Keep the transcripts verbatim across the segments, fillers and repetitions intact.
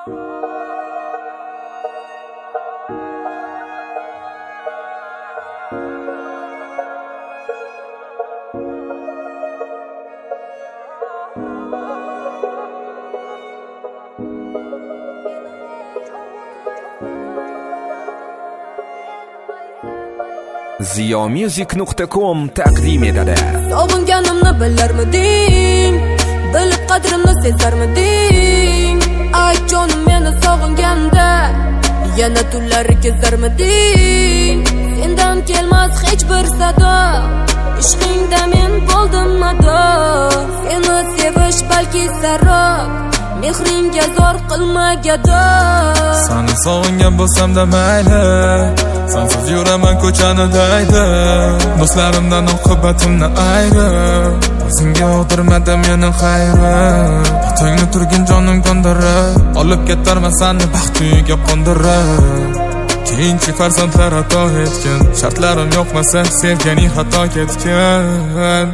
ziyomusic nuqta com taqdim etadi. Sog'inganimni bilarmiding? Bilib qadrimni sezarmiding? Ay jonim meni sog'inganda yana tunlari kezarmiding? Sendan kelmas hech bir sado, ishqingda men bo'ldim mado. Seni sevish balki sarob, mehringga zor qilma gado. Seni sog'ingan bo'lsam-da mayli, sensiz yuraman ko'chani daydi. Do'stlarimdan oqibatimni ayirib, senga o'tirmadim meni xayri. Otangni turgin jonim kondirib, olib ketarman seni baxt uyiga qo'ndirib. Keyinchi farzandlar xato etgan, shartlarim yo'qmasa sevganing xato ketgan.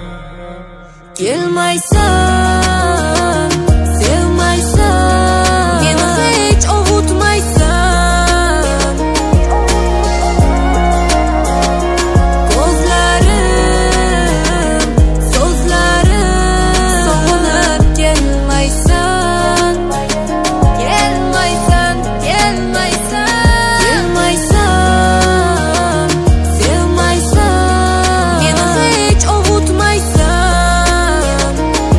Kelmaysan, sevmaysan, meni hech ovutmaysan. Ko'zlarim, so'zlarim, sog'inib kelmaysan. Kelmaysan, kelmaysan, kelmaysan, sevmaysan, meni hech ovutmaysan.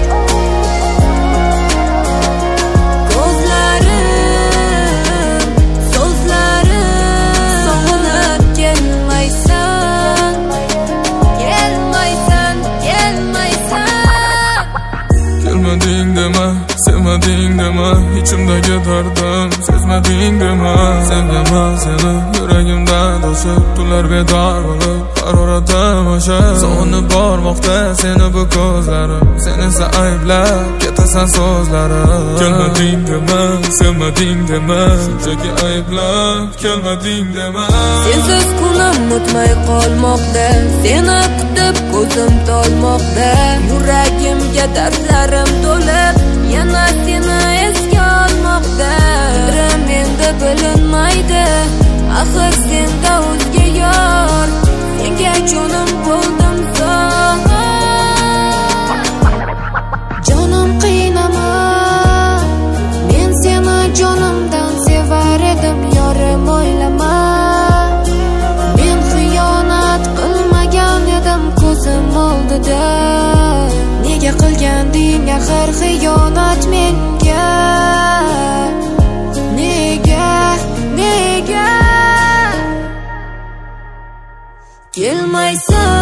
Kelmading dema, sevmading dema, ichimdagi dardim sezmading dema. Sevganman seni yuragimda to'sib, tunlar bedor bo'lib haroratim oshib. Sog'inib bormoqda seni bu ko'zlarim, sen esa ayblab ketasan so'zlarim. Kelmading dema, sevmading dema, shunchaki ayblab kelmading dema. Sensiz kunim o'tmay qolmoqda, seni kutib ko'zim tolmoqda. Yuragimga dardlarim to'lib, yana seni esga olmoqda. Qadrim endi bilinmaydi, axir senda o'zga yor. Senga jonim bo'ldim so'ng. Jonim qiynama, men seni jonimdan sevar edim, yorim o'ylama. Men xiyonat qilmagan edim ko'zim oldida. Nega qilganding axir xiyonat menga? Nega, nega? Kelmaysan